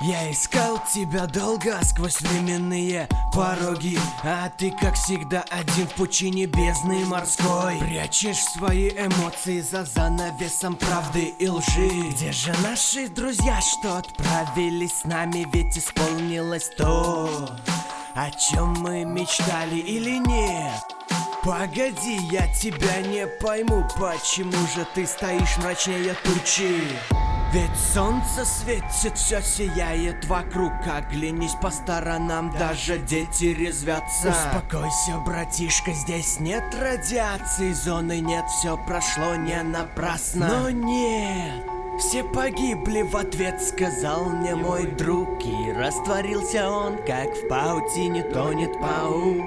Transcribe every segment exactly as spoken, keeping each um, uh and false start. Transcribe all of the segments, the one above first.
Я искал тебя долго сквозь временные пороги, а ты, как всегда, один в пучине бездны морской. Прячешь свои эмоции за занавесом правды и лжи. Где же наши друзья, что отправились с нами? Ведь исполнилось то, о чем мы мечтали, или нет? Погоди, я тебя не пойму, почему же ты стоишь мрачнее тучи? Ведь солнце светит, все сияет вокруг. Оглянись по сторонам, даже дети резвятся. Успокойся, братишка, здесь нет радиации, зоны нет, все прошло не напрасно. Но нет, все погибли в ответ, сказал мне мой друг. И растворился он, как в паутине тонет паук.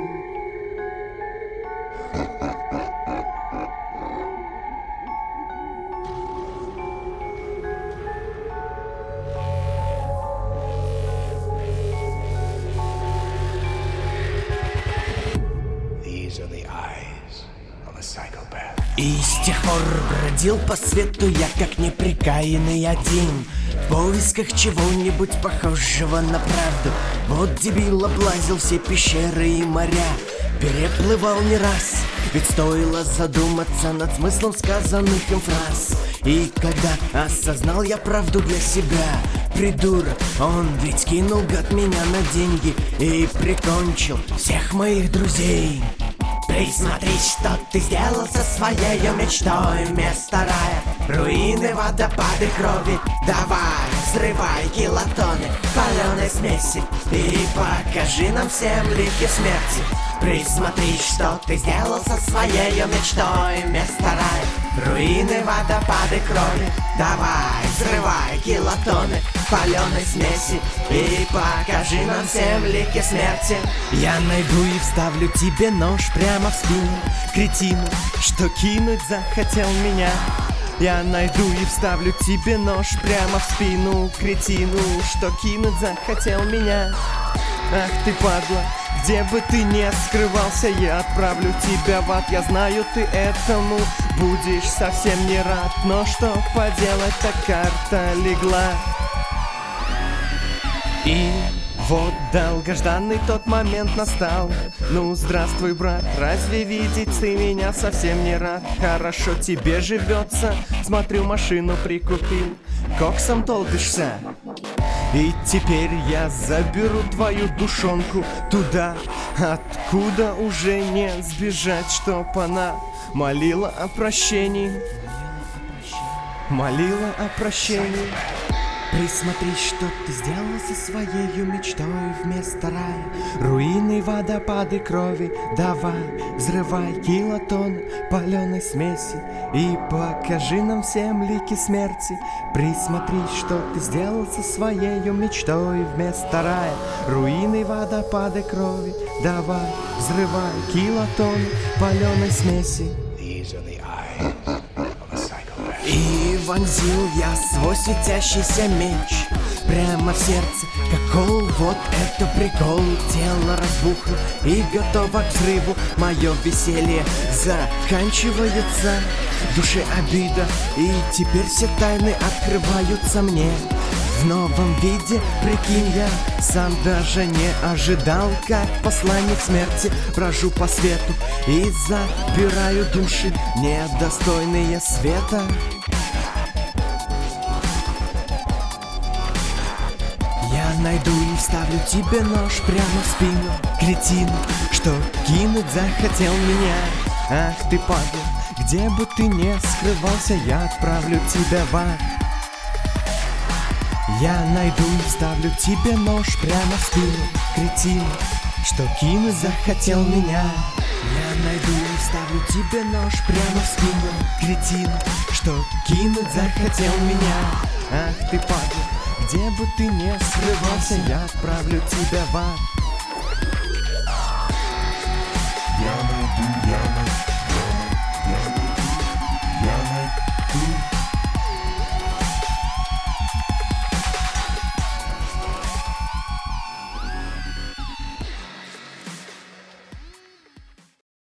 И с тех пор бродил по свету я, как неприкаянный один, в поисках чего-нибудь похожего на правду. Вот дебил облазил все пещеры и моря, переплывал не раз, ведь стоило задуматься над смыслом сказанных им фраз. И когда осознал я правду для себя, придурок, он ведь кинул, гад, меня на деньги и прикончил всех моих друзей. Присмотрись, что ты сделал со своей мечтой. Вместо рая руины, водопады крови. Давай, взрывай килотоны паленой смеси и покажи нам всем лики смерти. Присмотрись, что ты сделал со своей мечтой. Вместо рая руины, водопады крови. Давай, взрывай килотоны паленой смеси и покажи нам всем лики смерти. Я найду и вставлю тебе нож прямо в спину, кретину, что кинуть захотел меня. Я найду и вставлю тебе нож прямо в спину, кретину, что кинуть захотел меня. Ах ты, падла, где бы ты ни скрывался, я отправлю тебя в ад. Я знаю, ты этому будешь совсем не рад, но что поделать-то, карта легла. И вот долгожданный тот момент настал. Ну, здравствуй, брат, разве видеть ты меня совсем не рад? Хорошо тебе живется, смотрю, машину прикупил, коксом толкаешься. И теперь я заберу твою душонку туда, откуда уже не сбежать, чтоб она молила о прощении, молила о прощении. Присмотрись, что ты сделал со своей мечтой. Вместо рая руины, водопады крови. Давай, взрывай килотоны паленой смеси и покажи нам всем лики смерти. Присмотрись, что ты сделал со своей мечтой. Вместо рая руины, водопады крови. Давай, взрывай килотоны паленой смеси. И вонзил я свой светящийся меч прямо в сердце, как кол. Вот это прикол. Тело разбухло и готово к взрыву. Мое веселье заканчивается, в душе обида, и теперь все тайны открываются мне в новом виде. Прикинь, я сам даже не ожидал, как посланник смерти брожу по свету и забираю души, недостойные света. Я найду и вставлю тебе нож прямо в спину, кретину, что кинуть захотел меня. Ах ты, падла, где бы ты ни скрывался, я отправлю тебя в ад. Я найду и вставлю тебе нож прямо в спину, кретину, что кинуть захотел меня. Я найду и вставлю тебе нож прямо в спину, кретину, что кинуть захотел меня. Ах ты, падла, где бы ты ни скрывался, я отправлю тебя в ад.